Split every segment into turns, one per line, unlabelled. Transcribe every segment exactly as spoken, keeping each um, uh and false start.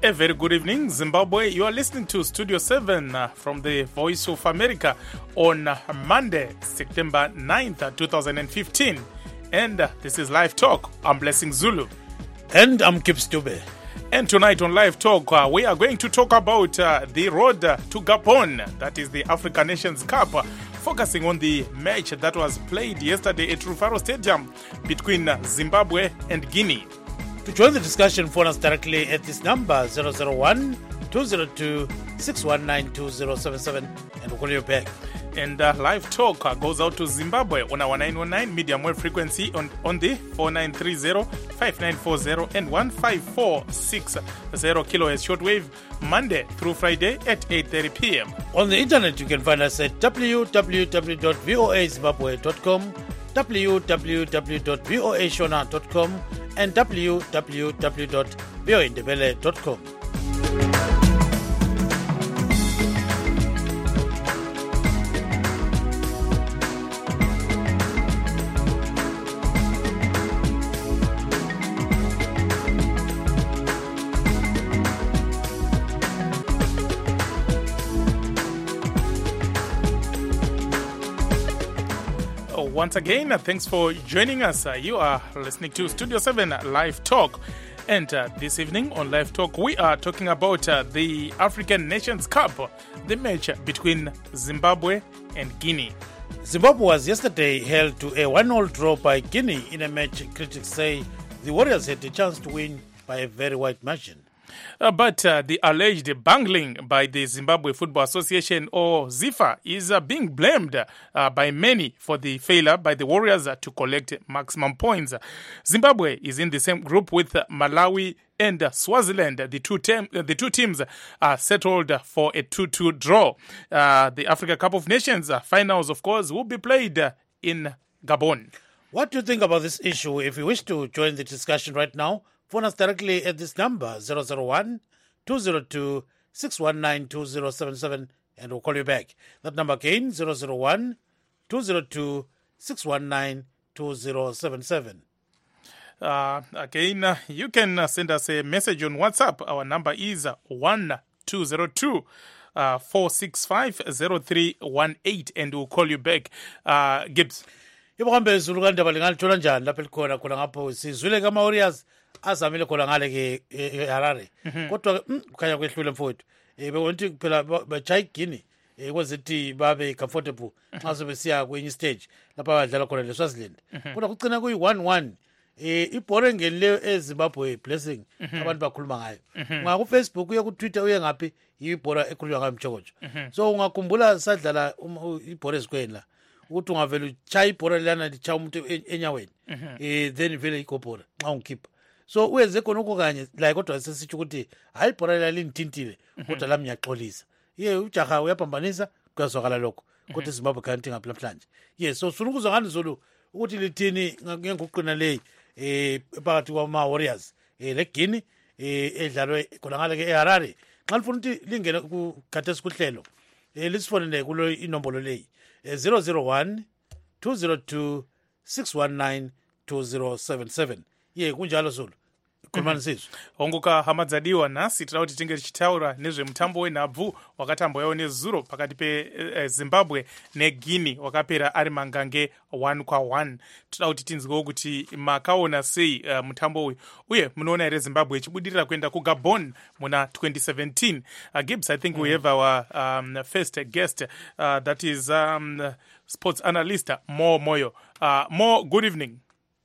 A very good evening, Zimbabwe. You are listening to Studio seven uh, from the Voice of America on uh, Monday, September ninth, twenty fifteen. And uh, this is Live Talk. I'm Blessing Zulu.
And I'm Kip Stube.
And tonight on Live Talk, uh, we are going to talk about uh, the road uh, to Gabon. That is the African Nations Cup, uh, focusing on the match that was played yesterday at Rufaro Stadium between uh, Zimbabwe and Guinea.
To join the discussion, phone us directly at this number zero zero one, two zero two, six one nine, two zero seven seven and we'll call you back.
And uh, Live Talk uh, goes out to Zimbabwe on our nine one nine medium wave frequency on, on the four nine three zero, five nine four zero and one five four six zero kilohertz shortwave, Monday through Friday at eight thirty p.m.
On the internet, you can find us at w w w dot voa zimbabwe dot com, w w w dot voa shona dot com and w w w dot voa ndebele dot com.
Once again, uh, thanks for joining us. Uh, you are listening to Studio seven Live Talk. And uh, this evening on Live Talk, we are talking about uh, the African Nations Cup, the match between Zimbabwe and Guinea.
Zimbabwe was yesterday held to a one all draw by Guinea in a match critics say the Warriors had a chance to win by a very wide margin.
Uh, but uh, the alleged bungling by the Zimbabwe Football Association, or ZIFA, is uh, being blamed uh, by many for the failure by the Warriors uh, to collect maximum points. Zimbabwe is in the same group with uh, Malawi and uh, Swaziland. The two, tem- the two teams are settled for a two two draw. Uh, the Africa Cup of Nations uh, finals, of course, will be played uh, in Gabon.
What do you think about this issue? If you wish to join the discussion right now, phone us directly at this number zero zero one, two zero two, six one nine, two zero seven seven and we'll call you back. That number again, zero zero one, two zero two, six one nine, two zero seven seven.
Uh, again, uh, you can uh, send us a message on WhatsApp. Our number is uh, one two zero two, four six five, zero three one eight and we'll call you back. Uh, Gibbs.
Yebo kambe Zulu kandaba lingalithola njani lapha elikhona khona ngapho sizwile kama Warriors azamile khona ngale ke Harare kodwa kukhanya kwehlule mfowethu eh bewonti phela bajaya Guinea eh kwezithi babe comfortable xa sebesiya kwenye stage lapha badlala khona leSwaziland kodwa kucina kuyi one one eh ibholo engenileyo eZimbabwe Blessing abantu bakhuluma ngayo ngaku Facebook uye ku Twitter uye ngaphi ibholo ekhulunywa ngayo Mjokojo so ungakhumbula sadlala ibholo esikweni la ukuthi ungavela uchaya ibholo lana lichaya umuntu enyaweni eh then vele ikopora xa ungikhipha so uyenze khona okanye la kodwa sesithi ukuthi hayi ibholo la lintintile kodwa la miyaxolisa ye ujaha uyaphambanisa kuyazwakala lokho kodwa Zimbabwe kanti ngaphi namhlanje yes so sifuna ukuzwa ngani Zulu ukuthi lithini ngenguqina leyi eh phakathi kwama Warriors eh le Guinea eh edlalwe khona ngale ke eHarare xa lifuna ukuthi lingene ku khathesi kuhlelo eh lisifonele kulo inombolo leyi zero zero one, two zero two, six one nine, two zero seven seven. Ye kunjalo Zulu. Khulumani sizwe.
Ongoka hamadzadiwa nasi tira kuti tinge tichitaura nezve mutambo wenhabvu wakatambo yawo nezuro pakati pe uh, Zimbabwe neGuinea wakapera ari mangange one kwa one. Tira kuti tinzwewo kuti makaona sei uh, mutambo uyu uye munoona here Zimbabwe ichibudirira kuenda kuGabon muna twenty seventeen. Uh, Gibbs, I think mm. we have our um, first guest uh, that is um, sports analyst Mo Moyo. Uh, Mo, good evening.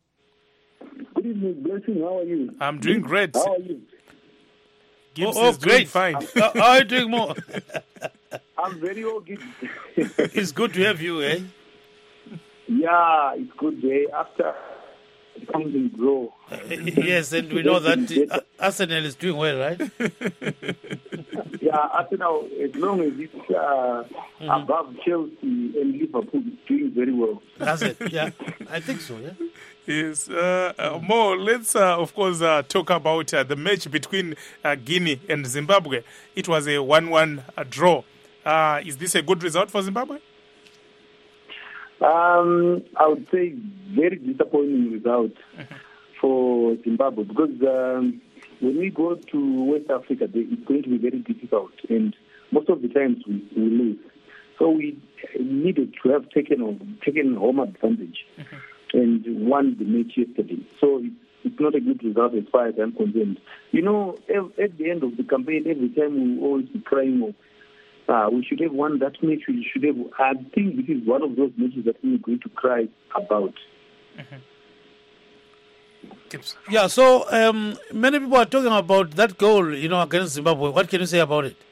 Good evening, Blessing. How are you?
I'm doing great.
How are you?
Gibbs
oh, oh,
is doing
great.
fine.
How are you doing, Mo?
I'm very okay.
It's good to have you, eh?
Yeah, it's good day after it comes and grow.
Uh, yes, and we know that uh, Arsenal is doing well, right?
Yeah, Arsenal, as long as it's uh, mm-hmm. above Chelsea and Liverpool, it's doing very well.
That's it. Yeah, I think so. Yeah.
Yes, uh, uh, Mo, let's uh, of course uh, talk about uh, the match between uh, Guinea and Zimbabwe. It was a one one uh, draw. Uh, is this a good result for Zimbabwe?
Um, I would say very disappointing result mm-hmm. for Zimbabwe because um, when we go to West Africa, they, it's going to be very difficult, and most of the times we, we lose. So we needed to have taken taken home advantage mm-hmm. and won the match yesterday. So it's, it's not a good result as far as I'm concerned. You know, at the end of the campaign, every time we always be crying, uh, we should have won that match. We should have. I think this is one of those matches that we're going to cry about.
Mm-hmm.
Yeah, so um, many people are talking about that goal, you know, against Zimbabwe. What can you say about it?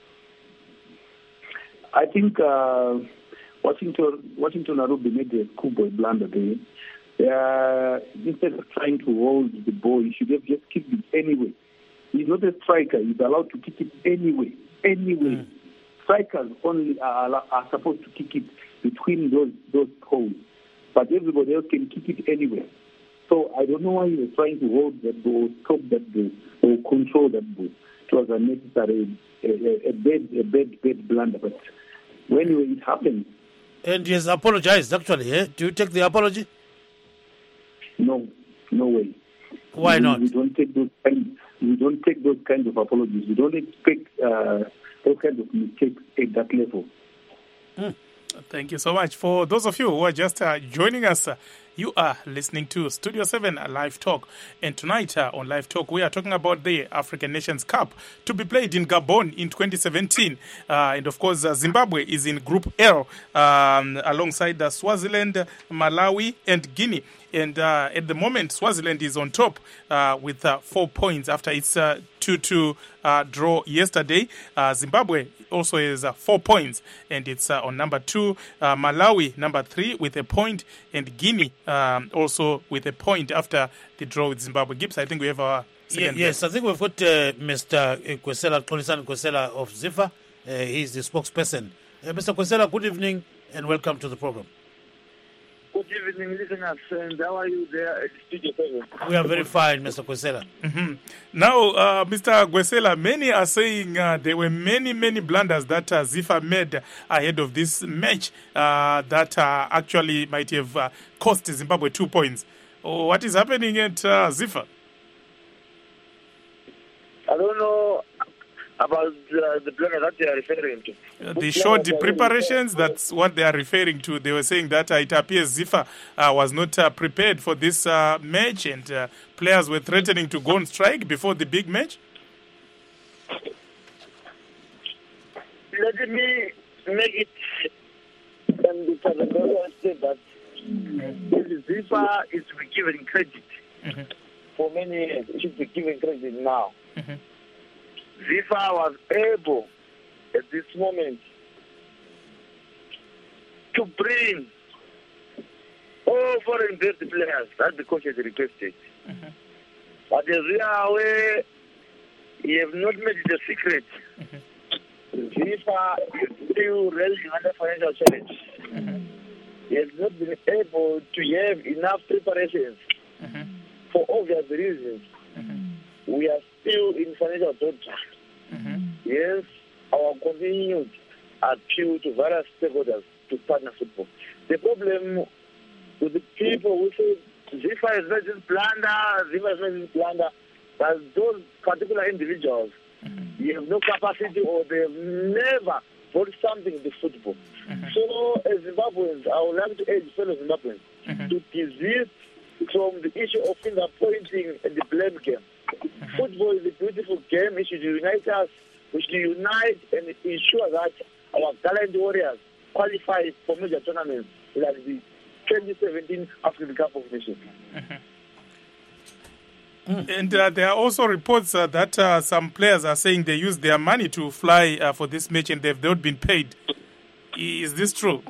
I think uh, Washington Washington Arube made a schoolboy blunder there. Uh, instead of trying to hold the ball, he should have just kicked it anyway. He's not a striker. He's allowed to kick it anyway. Anyway. Mm. Strikers only are, are supposed to kick it between those, those poles. But everybody else can kick it anyway. So I don't know why he was trying to hold that ball, stop that ball, or control that ball. It was unnecessary, a, a, a bad, a bad, bad blunder. But when it happened,
and he has apologized. Actually, eh? Do you take the apology?
No, no way.
Why
we,
not?
We don't take those kind. We don't take those kinds of apologies. We don't expect uh, those kinds of mistakes at that level.
Mm. Thank you so much. For those of you who are just uh, joining us, uh, you are listening to Studio seven Live Talk. And tonight uh, on Live Talk, we are talking about the African Nations Cup to be played in Gabon in twenty seventeen. Uh, and of course, uh, Zimbabwe is in Group L um, alongside uh, Swaziland, Malawi, and Guinea. And uh, at the moment, Swaziland is on top uh, with uh, four points after its uh, two two uh, draw yesterday. Uh, Zimbabwe also has uh, four points, and it's uh, on number two. Uh, Malawi, number three, with a point, and Guinea um, also with a point after the draw with Zimbabwe. Gibbs, I think we have our second.
Yeah, yes, I think we've got uh, Mister Kwesela, Xolisa Kwesela of Zifa. Uh, he's the spokesperson. Uh, Mister Kwesela, good evening and welcome to the program.
Good evening, listeners, and how are you there at Studio seven?
We are very fine, Mister Kwesela.
Mm-hmm. Now, uh, Mister Kwesela, many are saying uh, there were many, many blunders that uh, Zifa made ahead of this match uh, that uh, actually might have uh, cost Zimbabwe two points. Oh, what is happening at uh, Zifa?
I don't know about uh, the blunder that they are referring to.
Uh, they showed the preparations, that's what they are referring to. They were saying that uh, it appears Zifa uh, was not uh, prepared for this uh, match, and uh, players were threatening to go on strike before the big match.
Let me make it and because I said that Zifa is to be given credit mm-hmm. for many years. It should be given credit now. Mm-hmm. Zifa was able at this moment to bring all foreign-based players that the coach has requested. Mm-hmm. But as we are aware, he have not made it a secret. Mm-hmm. Zifa is still railing under financial challenge. Mm-hmm. He has not been able to have enough preparations mm-hmm. for obvious reasons. Mm-hmm. We are still in financial doldrums. Mm-hmm. Yes, our continued appeal to various stakeholders to partner football. The problem with the people who say Zifa is not just blunder, Zifa is not just blunder, but those particular individuals, mm-hmm. they have no capacity or they have never brought something to football. Mm-hmm. So, as Zimbabweans, I would like to urge fellow Zimbabweans mm-hmm. to desist from the issue of finger pointing and the blame game. Mm-hmm. Football is a beautiful game. It should unite us. We should unite and ensure that our gallant warriors qualify for major tournaments like the twenty seventeen African Cup of Nations.
Mm-hmm. Mm. And uh, there are also reports uh, that uh, some players are saying they used their money to fly uh, for this match and they've not been paid. Is this true?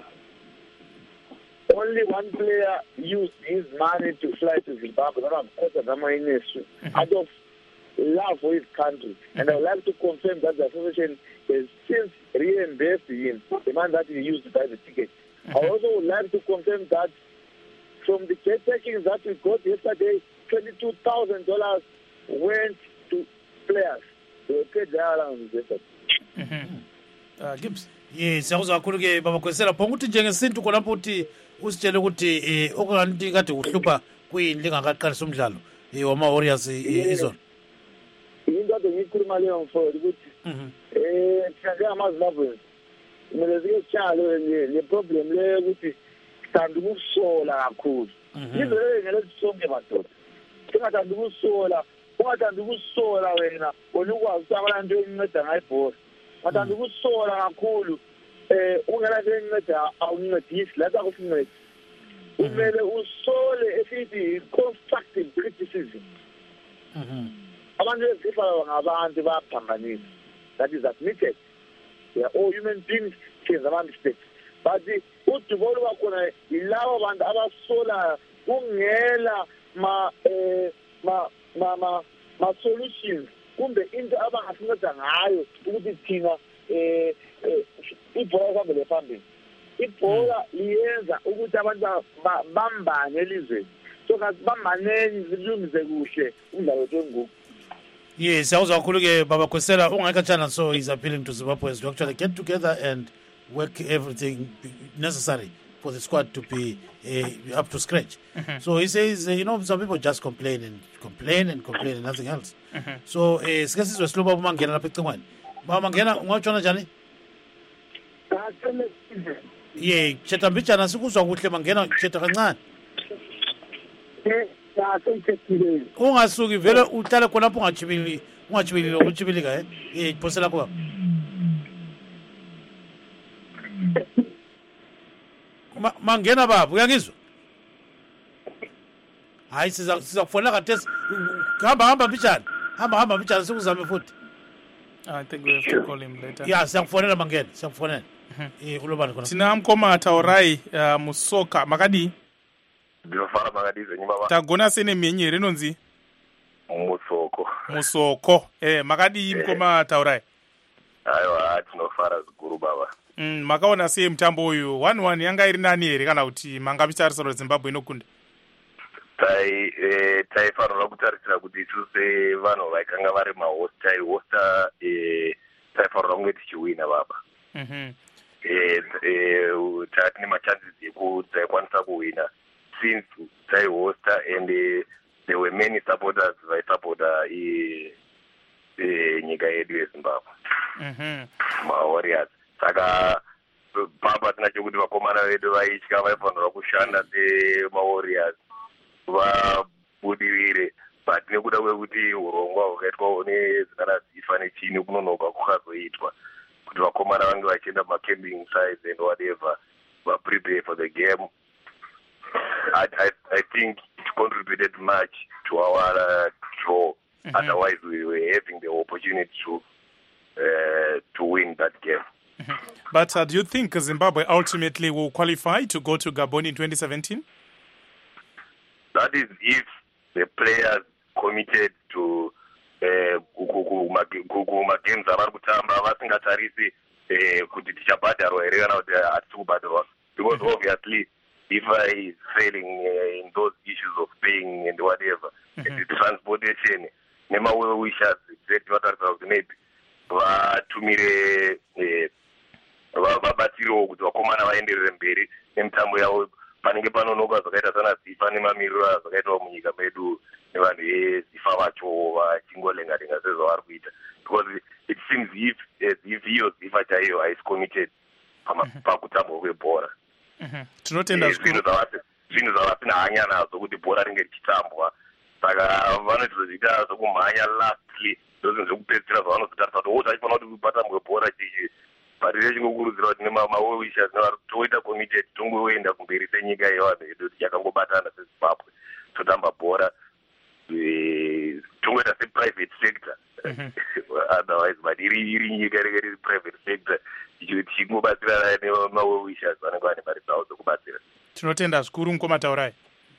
Only one player used his money to fly to Zimbabwe, that was Kota Damayinesu, mm-hmm. out of love for his country. Mm-hmm. And I would like to confirm that the association has since reimbursed him the money that he used to buy the ticket. Mm-hmm. I also would like to confirm that from the caretaking that we got yesterday, twenty-two thousand dollars went to players. They were paid their allowance yesterday.
Mm-hmm. Uh, Gibbs?
Yes, siyakuzwa kakhulu ke baba Kwesela phonguthi njengesintu khonapho uthi usitshele ukuthi eh okanti kade uhlupha kuyini lingakaqalisa umdlalo eh wama Warriors izona.
bengikhuluma leyo mfowethu ukuthi eh thina njengamaZimbabwe kumele sike sitshale le problem leyo ukuthi sithanda ukusola kakhulu. Yizo leyo ngeke sonke madoda. Singathanda ukusola, ungathanda ukusola wena, wena ukwazi ukuthi abantu enceda ngayibhola. Ungathanda ukusola kakhulu eh ungena nje enceda awuncedisi la akusinceda. Kumele usole esithi constructive criticism.
Mhm.
Abantu ezifana ngabantu bayaphambanisa. That is admitted. They are all human beings, there's a mistake. But the udubolo wakhona ilawo abantu abasola kungela ma eh ma ma ma, ma solutions kumbe into abangasinceda ngayo ukuthi thina eh ibhola kwabele phambili. Ibhola liyenza ukuthi abantu bambane elizweni. So kasibambaneni zilungize kuhle umdlalo wengubo.
Yes, awuzwa kakhulu ke baba Khosela ungakatshana, so he's appealing to Zimbabweans to actually get together and work everything necessary for the squad to be uh, up to scratch. Mm-hmm. So he says, uh, you know, some people just complain and complain and complain and nothing else. Mm-hmm. So, uh, sike sizwe siloba umangena lapha ecingweni. Baba Mangena ungawutshona njani? Yeah, chetha mbijana sikuzwa kuhle Mangena, chetha kancane. Ungasuki vele uhlale khona lapho ungachibili ungachibili ukuchibilika eh eh phosela kwa Mangena baba uyangizwa? Hayi siza sizakufonela kathesi hamba hamba mbijana hamba hamba mbijana sikuzame futhi.
I think we have to call him later.
Yeah, siyakufonela Mangena siyakufonela. Eh ulobani khona.
Tina mkomata orai uh, musoka makadi
ndinofara makadize nyimba
tagona sene menye renonzi
musoko
musoko eh makadi mkoma taurai
aiwa tinofara ziguru baba
mm makaona sei mutambo uyu one one yanga iri nani here kana kuti manga bicharisoro Zimbabwe inokunda
tai eh taifanira kutarisira kuti tuse vanhu vaikanga vari mahost tai hosta eh taifanira kunge tichiwina baba
mhm
eh eh tatine machances ekuti taikwanisa kuwina since they hosta and uh, there were many supporters vai supporta i e nyika yedu yeZimbabwe.
Mhm.
Ma Warriors. Saka baba tinachokuti vakomana vedu vaitya vaifanira kushanda sema Warriors vabudirire but nekuda kwekuti urongwa hwakaitwa nezina raZIFA nechini kunonoka kukazoitwa kuti vakomana vange vachienda macamping sites and whatever vaprepare for the game. I, I, I think it contributed much to our uh, draw. Mm-hmm. Otherwise, we were having the opportunity to uh, to win that game.
Mm-hmm. But uh, do you think Zimbabwe ultimately will qualify to go to Gabon in twenty seventeen?
That is if the players committed to kuguma games avari kutamba vasingatarisi kuti tichabhadharwa here kana kuti hatisi kubhadharwa, because obviously if I is failing uh, in those issues of paying and whatever, mm-hmm. the transportation, nema well wishers, exactly what I was maybe, vatumire vabatsiriwo kuti vakomana vaenderere mberi nemitambo yavo panenge panonoka zvakaita sana ZIFA nemamiriro zvakaitwa munyika medu nevanhu veZIFA vacho vachingolenga-lenga sezvavari kuita, because it seems if as if iyo ZIFA chaiyo haisi committed pakutamba kwebhora.
Tinotenda
zvinhu zvavasina hanya nazvo kuti bhora ringe richitambwa, saka vanozoita zvokumhanya lastly ndozvinhu zvekupedzisira zvavanozotarisa kuti wo zvachifanira kuti patambwe bhora chichi, but rechingokurudzira kuti nemawisha toita committed tongoenda kumberi senyika yevanhu vedu tichakangobatana seZimbabwe totamba bhora tongoita seprivate sector otherwise but iri nyika ringe riri private sector tichingobatsirana nemawishers vanenge vane mari dzavo dzokubatsira.
Tinotenda zvikuru mukoma taurai.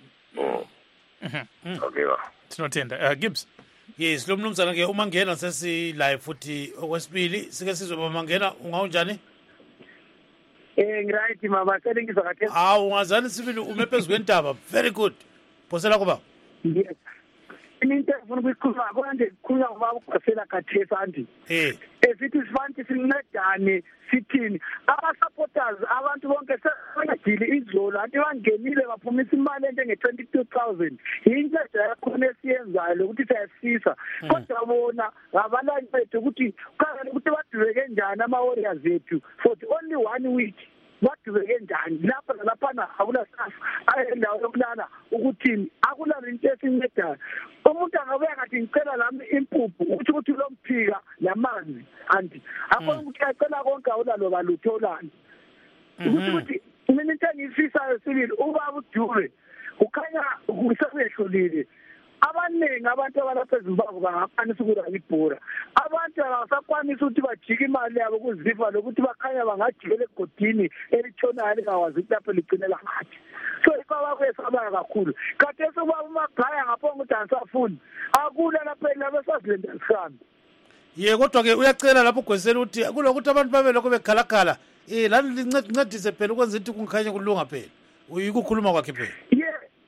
Okay.
Tinotenda. Uh, Gibbs.
Yes, lo mnumzana ke uMangena sesi live futhi okwesibili sike sizwe baMangena ungaunjani?
Eh ngiright mama selingizwa kahle.
Ah ungazani sibili ume phezulu kwentaba. Very good. Phosela kuba.
Yes.
into engifuna ukuyikhuluma konke kukhulunywa ngoba uGqosela Kathesa andi
eh
esithi sifanele sincedane sithini aba-supporters abantu bonke sebengajili izolo anti bangenile baphumisa imali enge twenty-two thousand yinto yakhona esiyenzayo lokuthi siyasisa kodwa bona ngabalali bethu ukuthi kanye ukuthi badubeke kanjani ama-warriors ethu for the only one week badubeke kanjani lapha nalaphana akula staff ayendawo yokulala ukuthini akula into esincedayo umuntu angabuya ngathi ngicela lami impuphu ukuthi ukuthi lo mphika lamanzi anti akho ukuthi acela konke awulalo balutholani ukuthi ukuthi mina into engiyifisayo sibili ubaba uDube ukhanya kusehlulile abaningi abantu abalapha eZimbabwe bangakwanisa ukura ibhora abantu abasakwanisa ukuthi bajike imali yabo kuziva lokuthi bakhanya bangajikela egodini elithonayo lingawazi ukuthi lapho ligcinela ngathi so ifaba kwesaba kakhulu kade sokuba umagaya ngapho ukuthi ansafuni akula lapha labo sazilenda sihambe
ye kodwa ke uyacela lapho uGwesela ukuthi kulokuthi abantu babe lokho bekhalakhala eh lani lincedise phela ukwenza ukuthi kungikhanye kulunga phela uyikukhuluma kwakhe phela
ye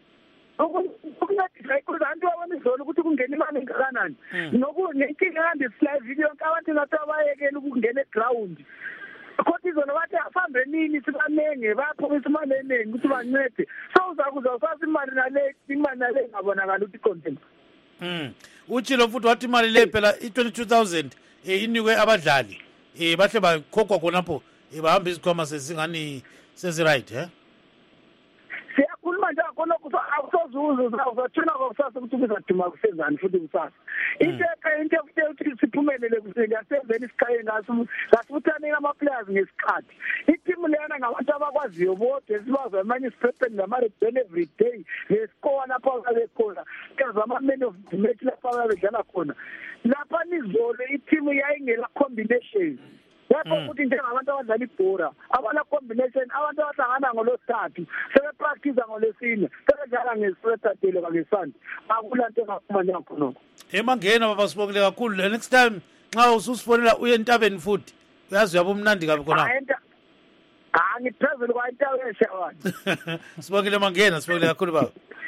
ukuncedisa ikuza abantu abona izolo ukuthi kungena imali engakanani nokunenkinga kandi slide video yonke abantu ngathi abayekela ukungena eground kodwa izona bathi ahambe nini sibanenge baphumisa imali eningi ukuthi bancede so uzakuza usazi imali nale imali nale ngabonakala ukuthi content
mm utshilo futhi wathi imali le phela i twenty-two thousand eh inikwe abadlali eh bahle bakhokhwa khonapho eh bahamba izikhwama sezingani sezi right eh
siyakhuluma nje khona akusozuzo uzathina kusasa ukuthi kuzaduma kusenzani futhi kusasa into into ukuthi siphumelele kusengiyasenzeni isikhaya ngaso ngasibuthanela ama players ngesikhathi iteam lena ngabantu abakwaziyo bodwa sibazo amanye siprepare nama red every day ngescore lapha bekhona kaza ama men of the match lapha bedlala khona lapha nizolo iteam yayingela combination lapho ukuthi njengabantu abadlala ibhora abala combination abantu abahlangana ngolosithathu sebepractice ngolesine sebedlala ngeSaturday bangesandi akulanto engaphuma njengakhona
emangena baba sibongile kakhulu next time nxa ususifonela uye entabeni futhi uyazi uyabo umnandi kabi khona
ah ngiphezulu kwa intabeni shawani
sibongile mangena sibongile kakhulu baba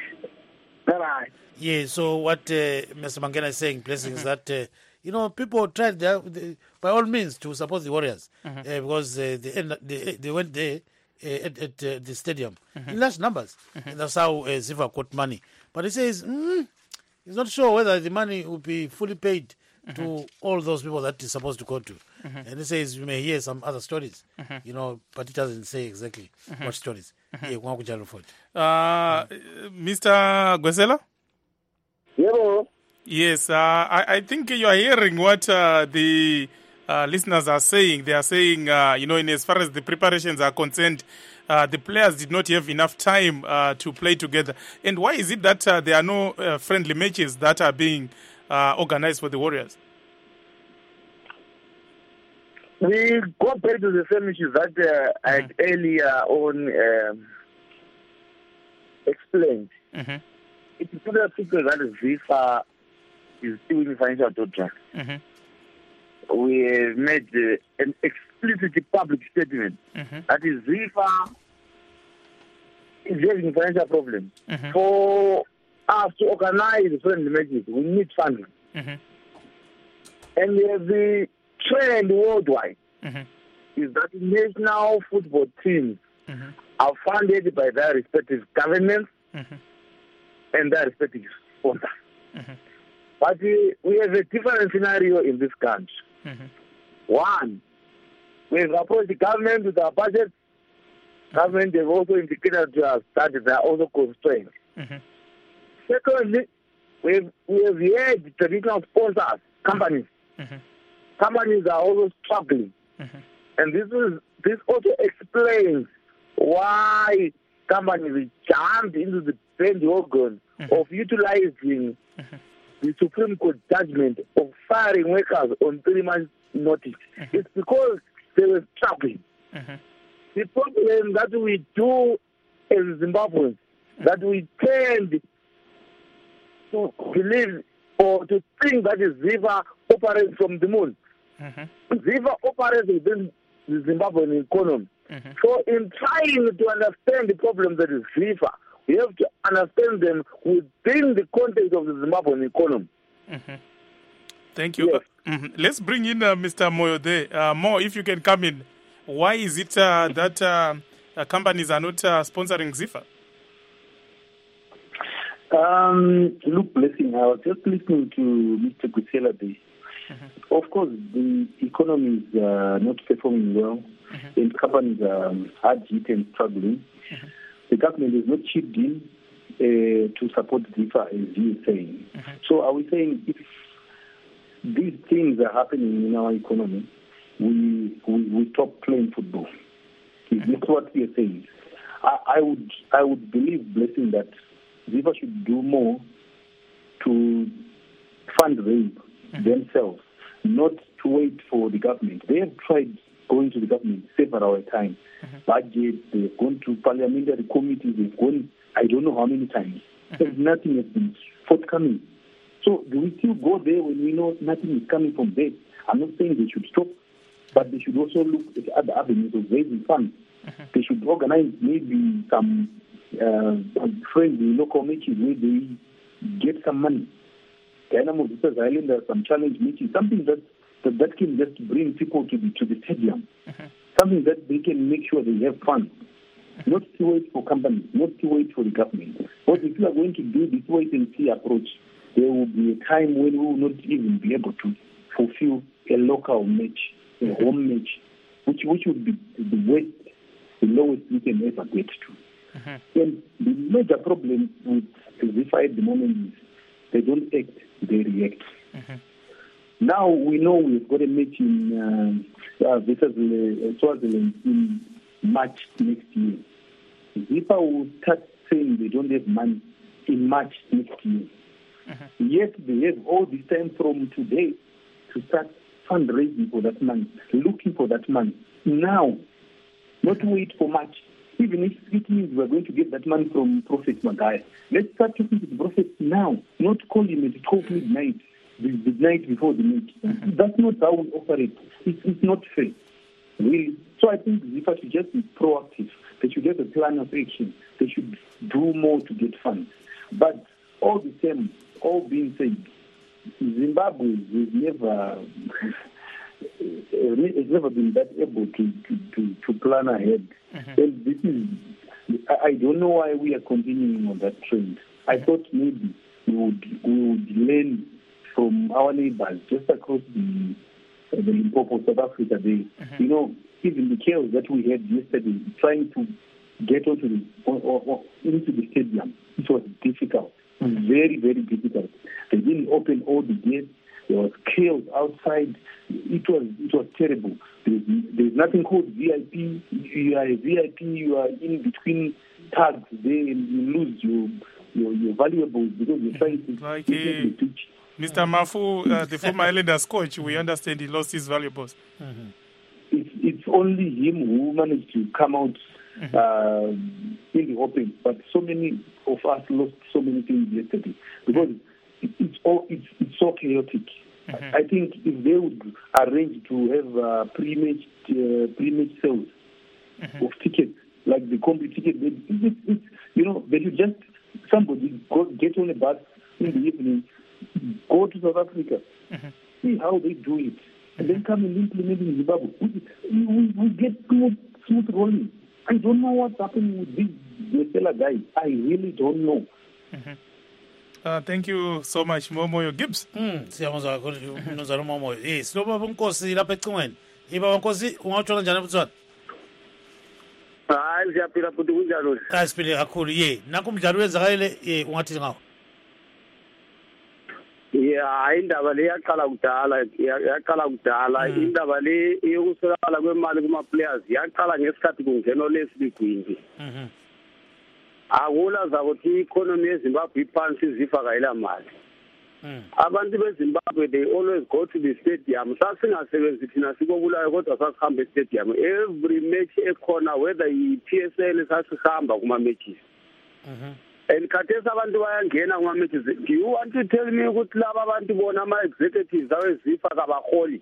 right
yeah so what uh, Mister Mangena is saying blessings mm-hmm. that uh, you know, people tried their, they, by all means to support the Warriors mm-hmm. uh, because uh, they, they they went there uh, at, at uh, the stadium mm-hmm. in large numbers. Mm-hmm. And that's how uh, Ziva got money. But he says mm, he's not sure whether the money will be fully paid mm-hmm. to all those people that he's supposed to go to. Mm-hmm. And he says you may hear some other stories, mm-hmm. you know, but he doesn't say exactly mm-hmm. what stories. Mm-hmm.
Uh, Mister Gwesela?
Yeah.
Yes, uh, I, I think you are hearing what uh, the uh, listeners are saying. They are saying, uh, you know, in as far as the preparations are concerned, uh, the players did not have enough time uh, to play together. And why is it that uh, there are no uh, friendly matches that are being uh, organized for the Warriors?
We go back to the same issues that uh, I had mm-hmm. earlier on um, explained. Mm-hmm. It's not a secret that FIFA is doing financial doldrums. Mm-hmm. We have made uh, an explicit public statement mm-hmm. that is FIFA is having financial problems. Mm-hmm. For us to organize friendly matches, we need funding. Mm-hmm. And we have the trend worldwide mm-hmm. is that national football teams mm-hmm. are funded by their respective governments mm-hmm. and their respective sponsors. Mm-hmm. But we, we have a different scenario in this country. Mm-hmm. One, we have approached the government with our budget. Mm-hmm. Government have also indicated to us that they are also constrained. Mm-hmm. Secondly, we have, we have had traditional sponsors, companies. Mm-hmm. Companies are also struggling. Mm-hmm. And this is this also explains why companies jumped into the bandwagon mm-hmm. of utilizing mm-hmm. the Supreme Court judgment of firing workers on three months' notice. Mm-hmm. It's because they were struggling. Mm-hmm. The problem that we do as Zimbabweans, mm-hmm. that we tend to believe or to think that Ziva operates from the moon. Mm-hmm. Ziva operates within the Zimbabwean economy. Mm-hmm. So in trying to understand the problem that is Ziva, You have to understand them within the context of the Zimbabwean economy.
Mm-hmm. Thank you.
Yes.
Uh, mm-hmm. Let's bring in uh, Mister Moyo there. Uh, Mo, if you can come in. Why is it uh, that uh, uh, companies are not uh, sponsoring ZIFA?
Um, look, Blessing, I was just listening to Mister Gusela there. Mm-hmm. Of course, the economy is uh, not performing well, mm-hmm. and companies are hard hit and struggling. Mm-hmm. The government is not chipped in uh, to support ZIFA, as you are saying. Mm-hmm. So are we saying if these things are happening in our economy, we we, we stop playing football? Mm-hmm. That's what we are saying. I, I would I would believe, Blessing, that ZIFA should do more to fundraise mm-hmm. themselves, not to wait for the government. They have tried going to the government several times. Mm-hmm. Budget, they've gone to parliamentary committees, they've gone, I don't know how many times. Mm-hmm. Nothing has been forthcoming. So do we still go there when we know nothing is coming from there? I'm not saying they should stop, but they should also look at other avenues of raising funds. Mm-hmm. They should organize maybe some uh, friendly local matches where they get some money. Dynamo versus Islanders, some challenge matches, something that, that that can just bring people to the to the stadium. Mm-hmm. Something that they can make sure they have fun. Mm-hmm. Not to wait for companies, not to wait for the government. But if you are going to do this wait and see approach, there will be a time when we will not even be able to fulfill a local match, a home match, which which would be the worst, the lowest we can ever get to. Mm-hmm. And the major problem with ZIFA at the moment is they don't act, they react. Mm-hmm. Now we know we've got a match in uh, uh, Swaziland in March next year. ZIFA will start saying they don't have money in March next year. Mm-hmm. Yet they have all this time from today to start fundraising for that money, looking for that money now, not wait for March. Even if it means we're going to get that money from Prophet Magaya, let's start talking to the Prophet now, not call him at twelve midnight, the, the night before the meet. Mm-hmm. That's not how we operate. It's, it's not fair. Really. So I think ZIFA should just be proactive. They should have a plan of action. They should do more to get funds. But all the same, all being said, Zimbabwe has never has never been that able to, to, to, to plan ahead. Mm-hmm. And this is, I don't know why we are continuing on that trend. I thought maybe we would we would learn from our neighbors just across the uh, the Limpopo, South Africa. They, mm-hmm. you know, even the chaos that we had yesterday, trying to get onto the or, or, or into the stadium, it was difficult. Mm-hmm. Very, very difficult. They didn't open all the gates. There was chaos outside. It was it was terrible. There's, there's nothing called V I P. You are a V I P. You are in between tags there, and you lose your your, your valuables because you're trying to
like the pitch. Mister Mafu, uh, the former Islanders coach, we understand he lost his valuables. Mm-hmm.
It's it's only him who managed to come out mm-hmm. uh, in the open, but so many of us lost so many things yesterday because it, it's all it's it's so chaotic. Mm-hmm. I think if they would arrange to have uh, pre-match uh, pre-match sales mm-hmm. of tickets, like the combi ticket, it, it, it, you know, they should just somebody go get on a bus in the evening, go to South Africa, mm-hmm. see how they do it, and then come and implement in Zimbabwe. We, we, we get smooth, smooth rolling. I don't know what's happening with this Gusela guy. I really don't know.
Mm-hmm. Uh, thank you so much, Momoyo Gibbs.
Mm, siyabonga kakhulu Mnumzana Momoyo. Eh, silobaba uNkosi lapha ecingweni. Ibaba uNkosi ungathola njani ebuthwana?
Hayi siyaphila futhi kunjalo.
Hayi siphile kakhulu. Ye, nakho umdlalo wenzakale eh ungathi ngawo.
Yeah, indaba le yaqala kudala, yaqala kudala. Indaba le yokuswelakala kwemali kuma players yaqala ngesikhathi kungeno lesibigwindi. Mhm. Akula zakuthi economy yeZimbabwe iphansi ZIFA kayila mali. Abantu beZimbabwe they always go to the stadium. Sasingasebenzi thina sikobulayo kodwa sasihamba e-stadium. Every match ekhona whether yi-P S L sasihamba kuma matches. Mhm. And khathesi abantu bayangena kuma matches. Do you want to tell me ukuthi laba abantu bona ama executives awe ZIFA kabaholi?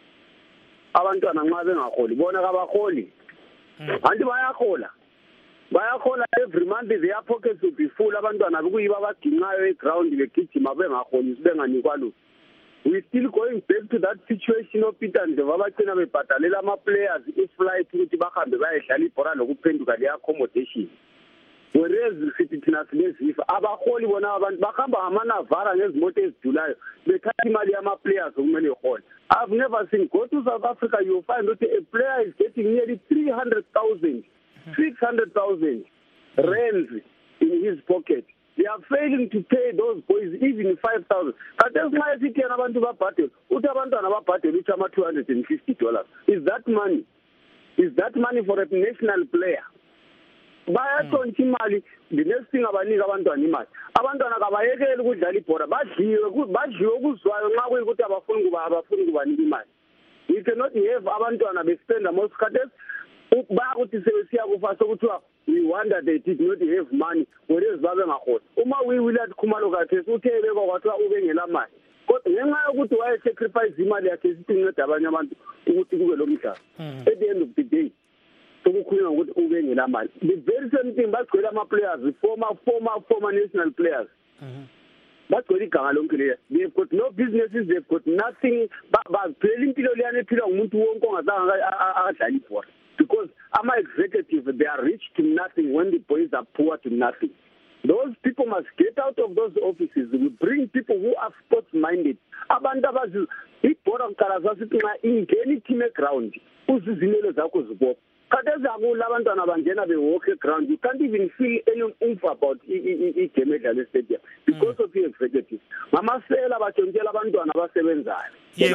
Abantwana nxa bengaholi bona kabaholi. Anti bayahola.
bayakhona every month their pockets will be full abantwana bekuyiba baginqayo eground begijima bengakhoni benganikwa lutho. We still going back to that situation of Peter Ndeva abagcina bebhadalela ama-players i-flight ukuthi bahambe bayedlala ibhora lokuphenduka le-accommodation. Whereas sithi thina sinezifa abaholi bona abantu bahamba ngamanavara ngezimoto ezidulayo bethatha imali yama-players okumele ihole. I've never seen, go to South Africa, you'll find that a player is getting nearly three hundred thousand, six hundred thousand rands in his pocket. They are failing to pay those boys even five thousand. But that's why city and abantu babhadela. Uthi abantwana babhadela uthi ama two hundred fifty dollars. Is that money? Is that money for a national player? Bayatshontsha imali, the next thing abanika abantwana imali. Abantwana kabayekele ukudlala ibhora, badliwe badliwe ukuzwayo nxa kuyikuthi abafuni kuba abafuni kubanika imali. We cannot have abantwana bespend most cases bakuthi sebesiya kufa sokuthiwa we wonder they did not have money whereas babe ngakhona. Uma we will at Khumalo kathesi uthe bekwa kwathiwa ube ngela mali. Kodwa ngenxa yokuthi waye sacrifice imali yakhe sithi inceda abanye abantu ukuthi kube lo mdlalo. At the end of the day sokukhulunywa ukuthi ube ngela mali. The very same thing bagcwele ama-players, former former former national players. Bagcwele igama lonke leya. They've got no businesses, they've got nothing. Baphela impilo leyana ephilwa ngumuntu wonke ongazange akadlala ibhola. Because ama executive, they are rich to nothing when the boys are poor to nothing. Those people must get out of those offices. We bring people who are sports-minded. Abantu abazi ibhola kuqala zasithi nxa ingena iteam ground uzizimele zakho zibopha. Khathesi akula abantwana bangena bewalk ground. You can't even feel any oomph about i-game edlala stadium because of the executive. Ngamasela batshontshela abantwana abasebenzayo.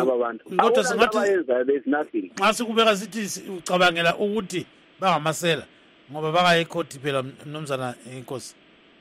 Kodwa singathi
there's nothing.
Nxa sikubeka sithi ucabangela ukuthi bangamasela ngoba bangayikhoti phela mnumzana inkosi.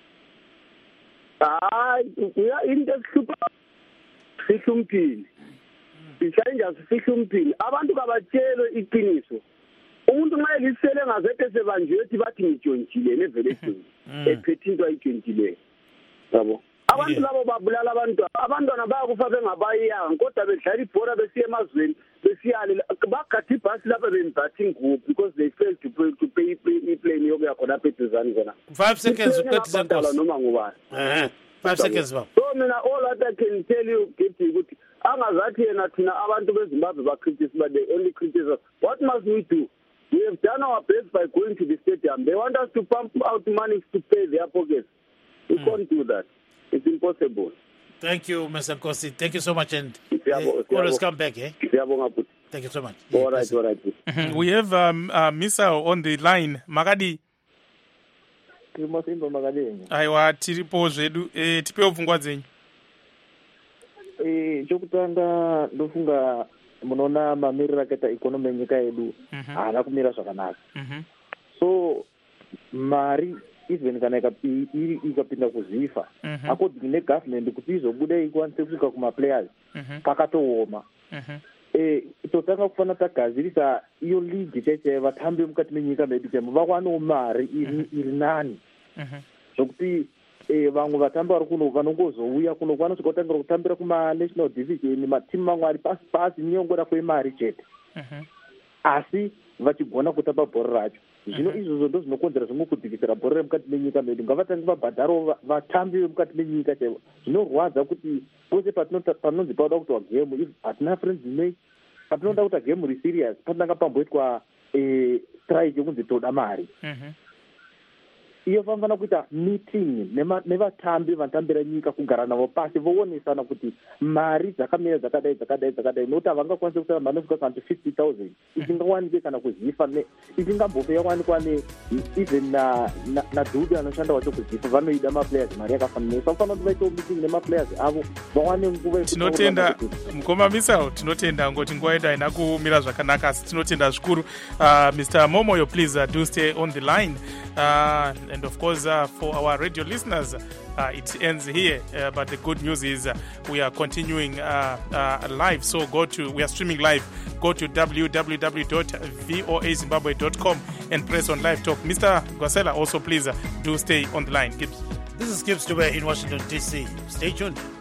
Hayi, uya into esihlupha sihlumpile. Isayinja sihlumpile. Abantu kabatshelwe iqiniso. Umuntu nxa elisele ngazeke sebanjwe ethi bathi ngitshontshile nevelation ephethe into ayitshontshile. Yabo. Abantu labo babulala abantwana. Abantwana bayakufa bengabayanga kodwa bedlala ibhola besiya emazweni besiyale bagatha ibhasi lapha bembatha ingubo because they failed to pay to pay iplane yokuya khona phezuzani kona.
five seconds uqedisa
seconds noma ngubani.
Eh five seconds baba.
So mina all that I can tell you Githi ukuthi angazathi yena thina abantu beZimbabwe ba criticize but they only criticize. What must we do? We have done our best by going to the stadium. They want us to pump out money to pay their pockets. We mm. can't do that. It's impossible.
Thank you, Mister Nkosi. Thank you so much, and
uh,
always come back, eh? Thank you so much.
All yeah, right, all right.
Mm-hmm. We have um, uh, Misa on the line. Magadi. Aiwa, tiripo zvedu. Eh, tipewo pfungwa dzenyu.
Eh, chokutanga ndofunga munoona mamiriro akaita ikonomi yenyika yedu haana kumira zvakanaka. So mari even kana iri ikapinda kuzifa according negovernment kuti izobuda ikwanise kusvika kumaplayers pakatooma. Eh, totanga kufana tagazirisa iyo league chaichaiva vatambi mukati menyika medu chaivo vawanewo mari iri nani zvokuti vamwe vatambi vari kuno vanongozouya kuno vanosvika kutangira kutambira kuma-national division matimu mamwe ari pasi pasi nyongora kwemari chete asi vachigona kutamba bhora racho. Zvino izvozvo ndo zvinokonzera zvimwe kudzikisira bhora remukati menyika medu. Ngavatange vabhadharawo vatambi vemukati menyika chaivo. Zvinorwadza kuti pose panonzi pauda kuitwa gemu hatina friends nei patinoda kuita gemu riserious patinanga pamboitwa strike yekunzi toda mari. Iyo vanofana kuita meeting nevatambi vanotambira nyika kugara navo pasi voonesana kuti mari dzakamira dzakadai dzakadai dzakadai nokuti havangakwanisi kutaa mari nosvika kana fifty thousand isingawanike kana kuzifa isingambofe yawanikwa even nadhudu anoshanda wacho kuzifa vanoida maplayers mari yakafanira vafanira kuti vaitewo meeting nemaplayers avo vawane nguva.
Tinotenda mukoma Misao, tinotenda ngoti nguva yedu haina kumira zvakanaka asi tinotenda zvikuru. uh, Mister Momoyo, please uh, do stay on the line. uh, And of course, uh, for our radio listeners, uh, it ends here. Uh, but the good news is uh, we are continuing uh, uh, live. So go to, we are streaming live. Go to w w w dot voa zimbabwe dot com and press on live talk. Mister Gwasela, also please uh, do stay on the line. Gibbs.
This is Gibbs Dube in Washington, D C. Stay tuned.